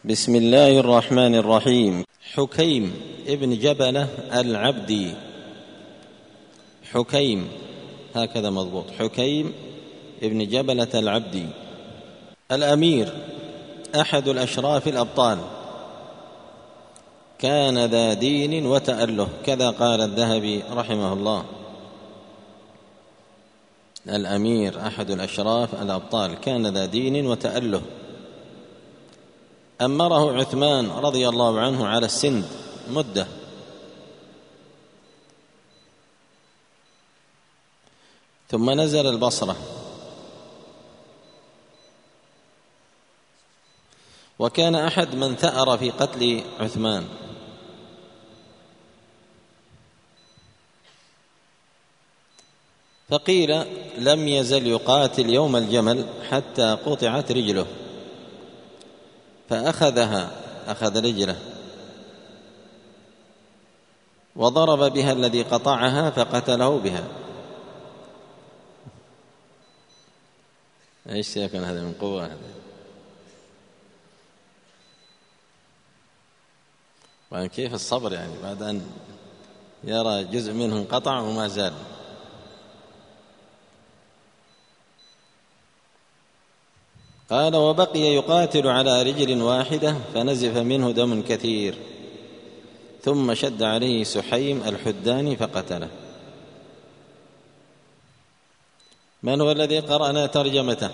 بسم الله الرحمن الرحيم. حكيم ابن جبلة العبدي، حكيم هكذا مضبوط، حكيم ابن جبلة العبدي الأمير، أحد الأشراف الأبطال، كان ذا دين وتأله، كذا قال الذهبي رحمه الله. الأمير أحد الأشراف الأبطال، كان ذا دين وتأله. أمره عثمان رضي الله عنه على السند مدة، ثم نزل البصرة، وكان أحد من ثأر في قتل عثمان. فقيل لم يزل يقاتل يوم الجمل حتى قطعت رجله، فأخذها، أخذ رجله وضرب بها الذي قطعها فقتله بها. ايش سيكون هذا من قوة هذا؟ وكيف الصبر يعني بعد أن يرى جزء منه انقطع وما زال. قال وبقي يقاتل على رجل واحدة فنزف منه دم كثير، ثم شد عليه سحيم الحداني فقتله. من هو الذي قرأنا ترجمته؟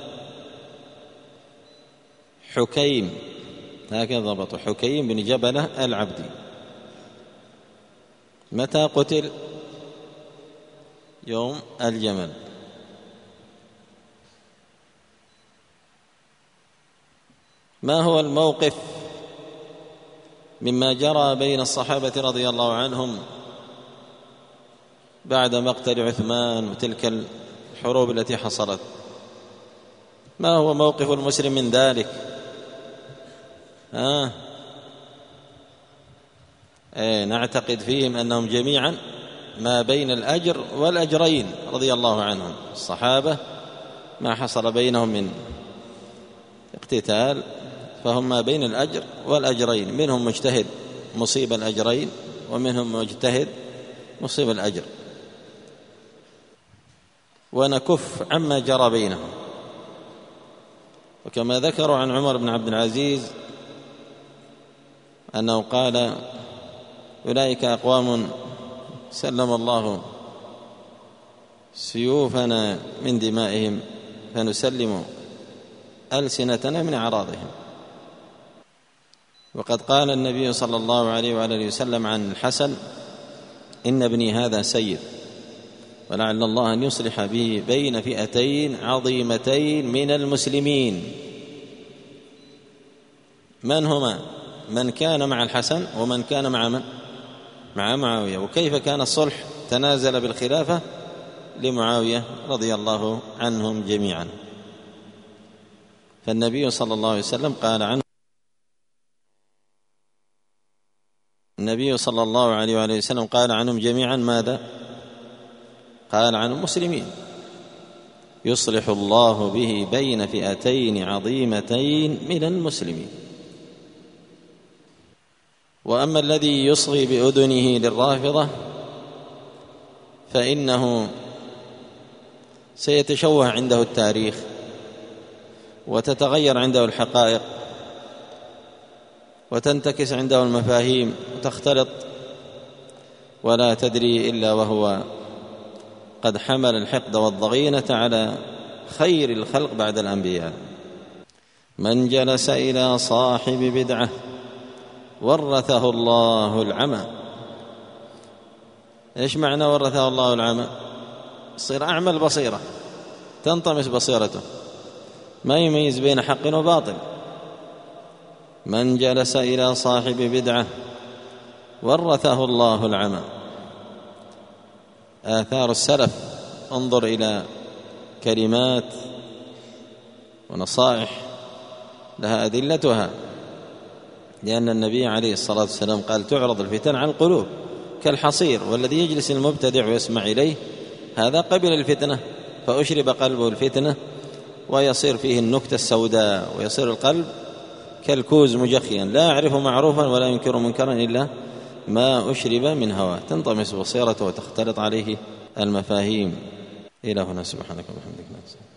حكيم، هكذا ضبطه، حكيم بن جبلة العبدي. متى قتل؟ يوم الجمل. ما هو الموقف مما جرى بين الصحابة رضي الله عنهم بعد مقتل عثمان وتلك الحروب التي حصلت؟ ما هو موقف المسلم من ذلك؟ نعتقد فيهم أنهم جميعا ما بين الأجر والأجرين رضي الله عنهم. الصحابة ما حصل بينهم من اقتتال فهم ما بين الأجر والأجرين، منهم مجتهد مصيب الأجرين ومنهم مجتهد مصيب الأجر، ونكف عما جرى بينهم. وكما ذكروا عن عمر بن عبد العزيز أنه قال أولئك أقوام سلم الله سيوفنا من دمائهم فنسلم ألسنتنا من أعراضهم. وقد قال النبي صلى الله عليه وآله وسلم عن الحسن إن ابني هذا سيد، ولعل الله أن يصلح به بين فئتين عظيمتين من المسلمين. من هما؟ من كان مع الحسن ومن كان مع من؟ مع معاوية. وكيف كان الصلح؟ تنازل بالخلافة لمعاوية رضي الله عنهم جميعا. فالنبي صلى الله عليه وسلم قال عنه، النبي صلى الله عليه وآله وسلم قال عنهم جميعا ماذا؟ قال عنهم مسلمين، يصلح الله به بين فئتين عظيمتين من المسلمين. وأما الذي يصغي بأذنه للرافضة فإنه سيتشوه عنده التاريخ وتتغير عنده الحقائق وتنتكس عنده المفاهيم وتختلط، ولا تدري إلا وهو قد حمل الحقد والضغينة على خير الخلق بعد الأنبياء. من جلس إلى صاحب بدعة ورثه الله العمى. إيش معنى ورثه الله العمى؟ يصير أعمى البصيرة، تنطمس بصيرته، ما يميز بين حق وباطل. من جلس إلى صاحب بدعة ورثه الله العمى. آثار السلف، انظر إلى كلمات ونصائح لها أدلتها، لأن النبي عليه الصلاة والسلام قال تعرض الفتن على القلوب كالحصير، والذي يجلس المبتدع ويسمع إليه هذا قبل الفتنة فأشرب قلبه الفتنة ويصير فيه النكتة السوداء، ويصير القلب كالكوز مجخيا لا يعرف معروفا ولا ينكر منكرا إلا ما أشرب من هواه، تنطمس بصيرته وتختلط عليه المفاهيم. إلى هنا، سبحانك وبحمدك.